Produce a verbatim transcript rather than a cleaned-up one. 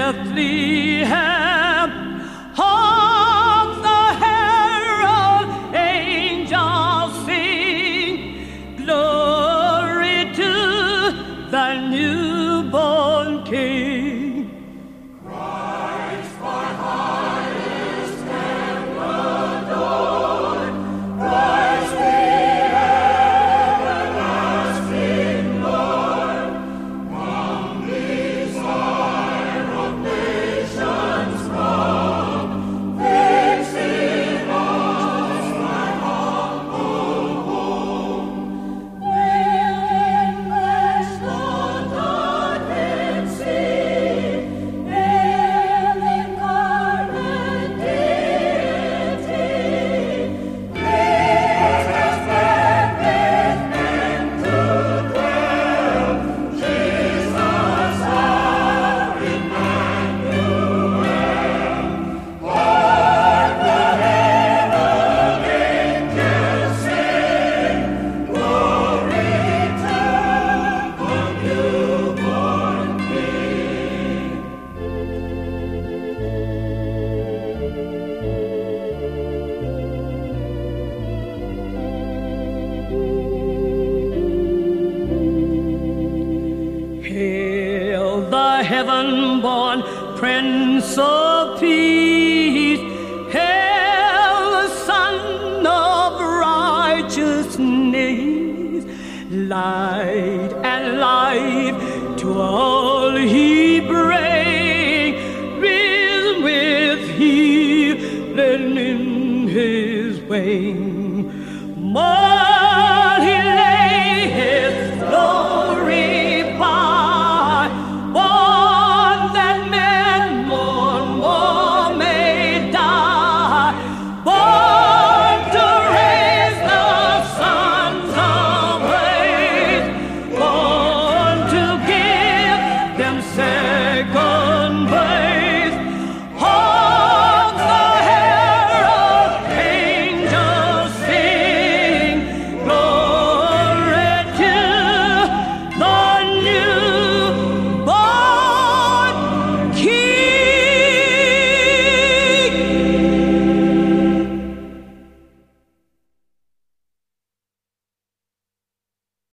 Bethlehem. Hark the herald angels sing, glory to the newborn King. Christ by highest heaven adored, Christ the everlasting Lord, from desire of nations come, fixing us thy humble home. Wherein rest the darkened sea, hail incarnate deity, Christ has led with men to dwell, Jesus our Emmanuel. Hark the herald angels sing, glory to the newborn King. Hail the heaven-born Prince of Peace. Hail the Son of Righteousness. Light and life to all